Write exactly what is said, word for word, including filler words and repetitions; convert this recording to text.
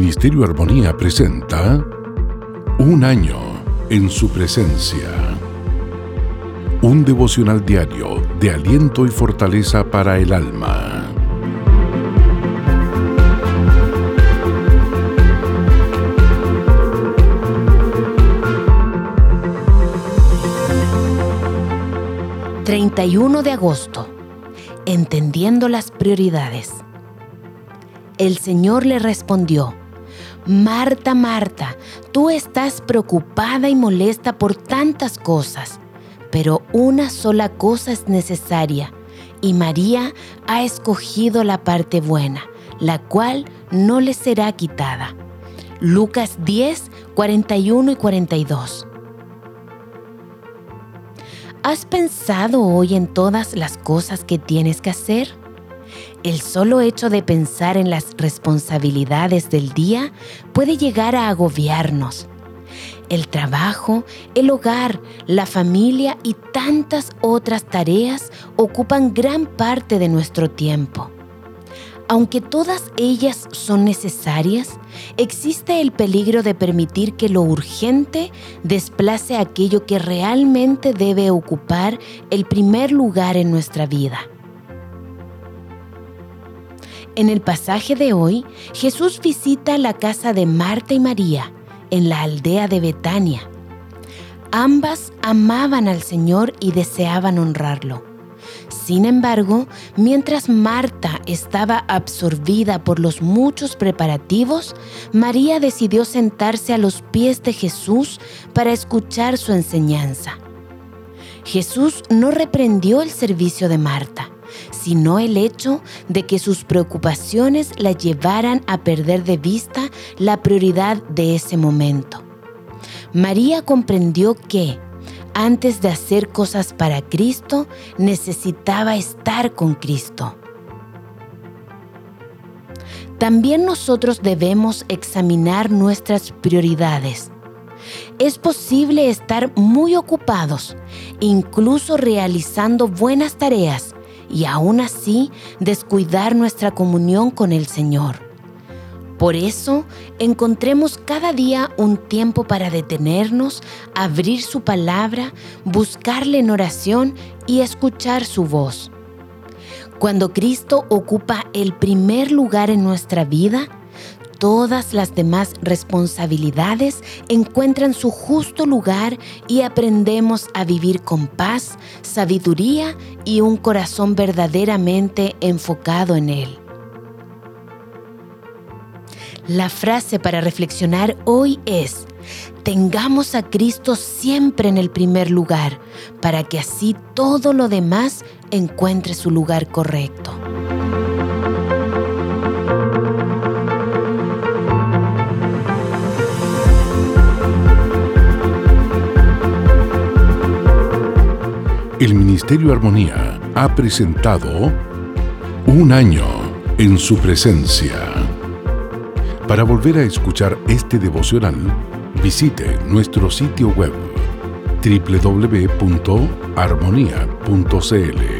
Ministerio Armonía presenta Un año en su presencia. Un devocional diario de aliento y fortaleza para el alma. treinta y uno de agosto. Entendiendo las prioridades. El Señor le respondió: Marta, Marta, tú estás preocupada y molesta por tantas cosas, pero una sola cosa es necesaria, y María ha escogido la parte buena, la cual no le será quitada. Lucas diez, cuarenta y uno y cuarenta y dos. ¿Has pensado hoy en todas las cosas que tienes que hacer? El solo hecho de pensar en las responsabilidades del día puede llegar a agobiarnos. El trabajo, el hogar, la familia y tantas otras tareas ocupan gran parte de nuestro tiempo. Aunque todas ellas son necesarias, existe el peligro de permitir que lo urgente desplace aquello que realmente debe ocupar el primer lugar en nuestra vida. En el pasaje de hoy, Jesús visita la casa de Marta y María, en la aldea de Betania. Ambas amaban al Señor y deseaban honrarlo. Sin embargo, mientras Marta estaba absorbida por los muchos preparativos, María decidió sentarse a los pies de Jesús para escuchar su enseñanza. Jesús no reprendió el servicio de Marta, sino el hecho de que sus preocupaciones la llevaran a perder de vista la prioridad de ese momento. María comprendió que, antes de hacer cosas para Cristo, necesitaba estar con Cristo. También nosotros debemos examinar nuestras prioridades. Es posible estar muy ocupados, incluso realizando buenas tareas, y aún así descuidar nuestra comunión con el Señor. Por eso, encontremos cada día un tiempo para detenernos, abrir su palabra, buscarle en oración y escuchar su voz. Cuando Cristo ocupa el primer lugar en nuestra vida, todas las demás responsabilidades encuentran su justo lugar y aprendemos a vivir con paz, sabiduría y un corazón verdaderamente enfocado en Él. La frase para reflexionar hoy es: tengamos a Cristo siempre en el primer lugar, para que así todo lo demás encuentre su lugar correcto. El Ministerio Armonía ha presentado Un año en su presencia. Para volver a escuchar este devocional, visite nuestro sitio web doble u doble u doble u punto armonía punto c l.